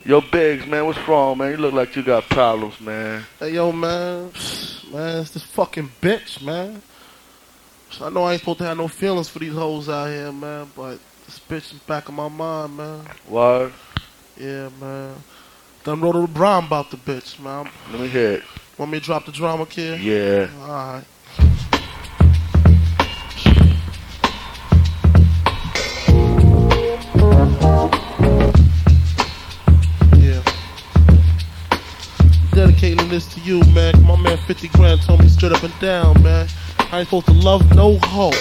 Yo, Biggs, man, what's wrong, man? You look like you got problems, man. Hey, yo, man. Man, it's this fucking bitch, man. I know I ain't supposed to have no feelings for these hoes out here, man, but this bitch is back in my mind, man. What? Yeah, man. Done wrote a rhyme about the bitch, man. Let me hear it. Want me to drop the drama, kid? Yeah. Alright. Dedicating this to you, man. My man 50 grand told me straight up and down, man. I ain't supposed to love no hoe.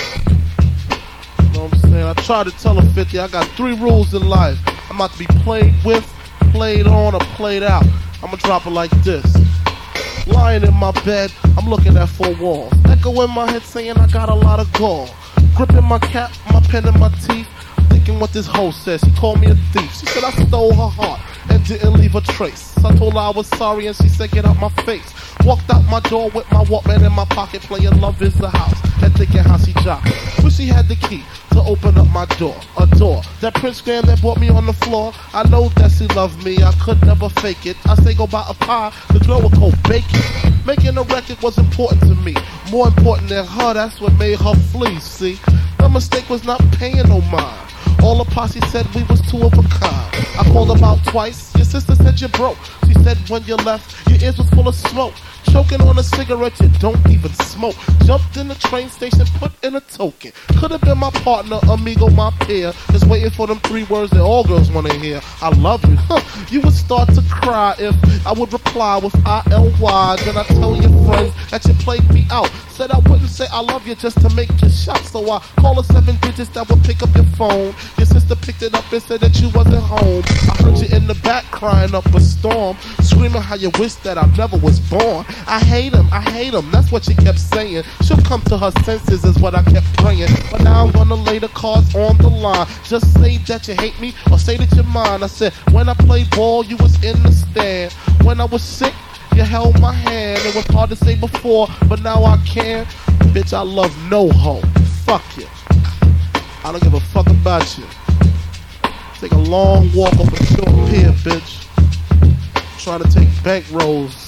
You know what I'm saying? I tried to tell her 50, I got 3 rules in life. I'm about to be played with, played on, or played out. I'ma drop it like this. Lying in my bed, I'm looking at 4 walls. Echo in my head saying I got a lot of gall. Gripping my cap, my pen in my teeth. Thinking what this hoe says. She called me a thief. She said I stole her heart and didn't leave a trace. I told her I was sorry and she said get out my face. Walked out my door with my Walkman in my pocket playing Love Is the House and thinking how she jocked. Wish she had the key to open up my door. A door that Prince Graham that brought me on the floor. I know that she loved me, I could never fake it. I say go buy a pie, the girl would go bake it. Making a record was important to me. More important than her, that's what made her flee, see. The mistake was not paying no mind. All the posse said we was 2 of a kind. I called her out twice. Your sister said you broke. She said when you left, your ears was full of smoke. Choking on a cigarette, you don't even smoke. Jumped in the train station, put in a token. Could have been my partner, amigo, my peer. Just waiting for them 3 words that all girls want to hear. I love you. You would start to cry if I would reply with I-L-Y. Then I tell your friends that you played me out. Said I wouldn't say I love you just to make you shout. So I called her 7 digits that would pick up your phone. Your sister picked it up and said that you wasn't home. I heard you in the back crying up a storm, screaming how you wish that I never was born. I hate him, that's what she kept saying. She'll come to her senses is what I kept praying. But now I'm gonna lay the cards on the line. Just say that you hate me or say that you're mine. I said, when I played ball, you was in the stand. When I was sick, you held my hand. It was hard to say before, but now I can. Bitch, I love no hoe. Fuck you. I don't give a fuck about you. Take a long walk up a short pier, bitch. Trying to take bank rolls.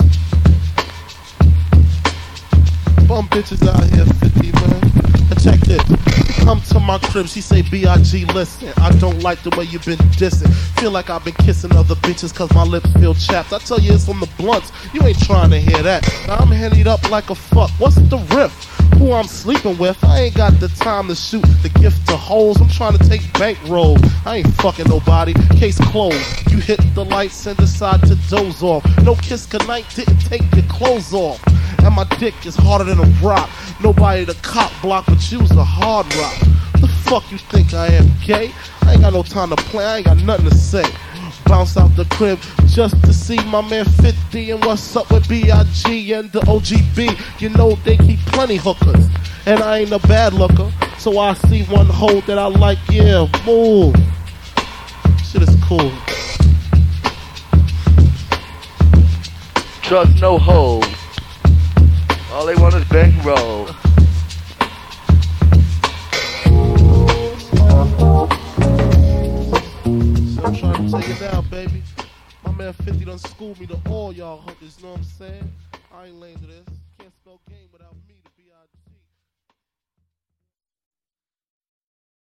Bum bitches out here, 50, man. Now check this. Come to my crib, she say, B.I.G. listen, I don't like the way you been dissing. Feel like I've been kissing other bitches cause my lips feel chapped. I tell you it's on the blunts, you ain't trying to hear that. Now I'm headed up like a fuck, what's the riff? Who I'm sleeping with, I ain't got the time to shoot the gift to hoes. I'm trying to take bankroll, I ain't fucking nobody, case closed. You hit the lights and decide to doze off. No kiss goodnight, didn't take your clothes off. And my dick is harder than a rock. Nobody to cop block but you's a hard rock. The fuck you think I am, gay? I ain't got no time to play, I ain't got nothing to say. Bounce out the crib just to see my man 50 and what's up with B.I.G. and the OGB. You know they keep plenty hookers, and I ain't a bad looker. So I see one hoe that I like, yeah, move. Shit is cool. Trust no hoes. All they want is bankroll. I'm trying to take it down, baby. My man 50 done schooled me to all y'all hookers, you know what I'm saying? I ain't lame to this. Can't spell game.